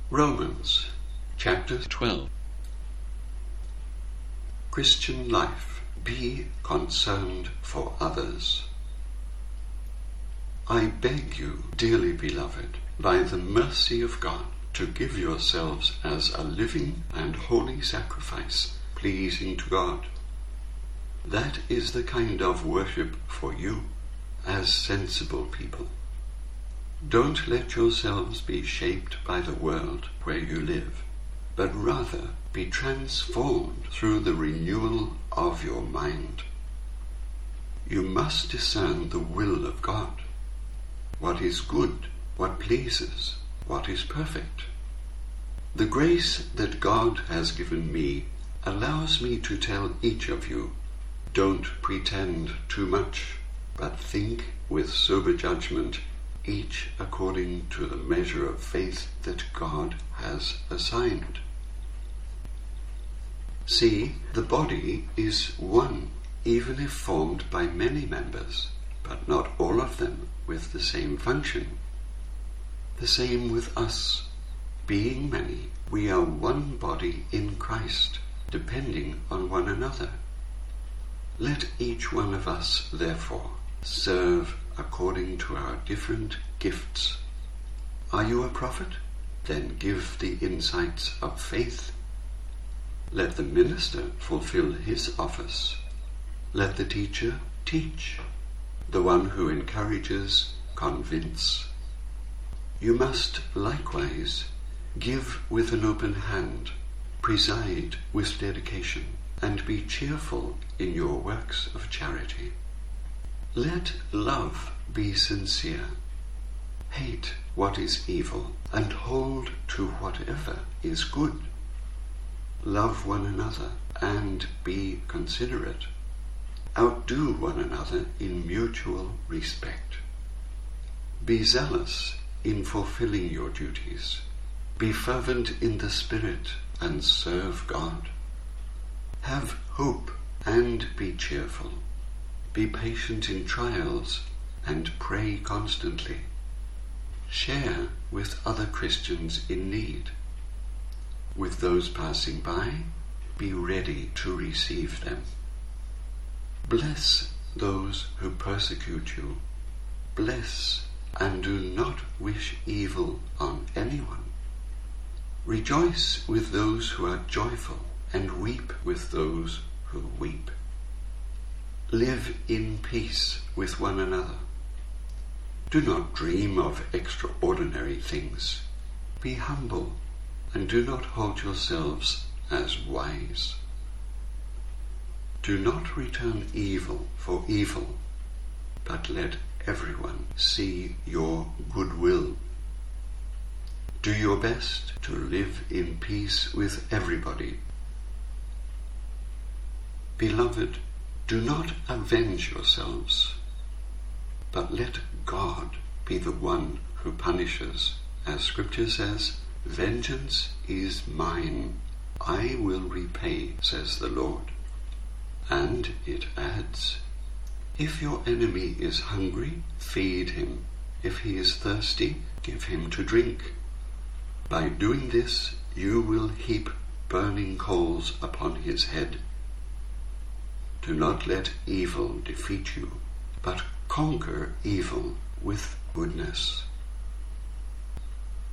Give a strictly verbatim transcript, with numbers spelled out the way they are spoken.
Romans chapter twelve. Christian life. Be concerned for others. I beg you, dearly beloved, by the mercy of God, to give yourselves as a living and holy sacrifice, pleasing to God. That is the kind of worship for you, as sensible people. Don't let yourselves be shaped by the world where you live, but rather be transformed through the renewal of your mind. You must discern the will of God, what is good, what pleases, what is perfect. The grace that God has given me allows me to tell each of you, don't pretend too much, but think with sober judgment, each according to the measure of faith that God has assigned. See, the body is one, even if formed by many members, but not all of them with the same function. The same with us. Being many, we are one body in Christ, depending on one another. Let each one of us, therefore, serve according to our different gifts. Are you a prophet? Then give the insights of faith. Let the minister fulfill his office. Let the teacher teach. The one who encourages, convince. You must likewise give with an open hand, preside with dedication, and be cheerful in your works of charity. Let love be sincere. Hate what is evil, and hold to whatever is good. Love one another, and be considerate. Outdo one another in mutual respect. Be zealous in fulfilling your duties. Be fervent in the Spirit, and serve God. Have hope, and be cheerful. Be patient in trials, and pray constantly. Share with other Christians in need. With those passing by, be ready to receive them. Bless those who persecute you. Bless, and do not wish evil on anyone. Rejoice with those who are joyful, and weep with those who weep. Live in peace with one another. Do not dream of extraordinary things. Be humble, and do not hold yourselves as wise. Do not return evil for evil, but let everyone see your good will. Do your best to live in peace with everybody. Beloved, do not avenge yourselves, but let God be the one who punishes. As Scripture says, vengeance is mine, I will repay, says the Lord. And it adds, if your enemy is hungry, feed him. If he is thirsty, give him to drink. By doing this, you will heap burning coals upon his head. Do not let evil defeat you, but conquer evil with goodness.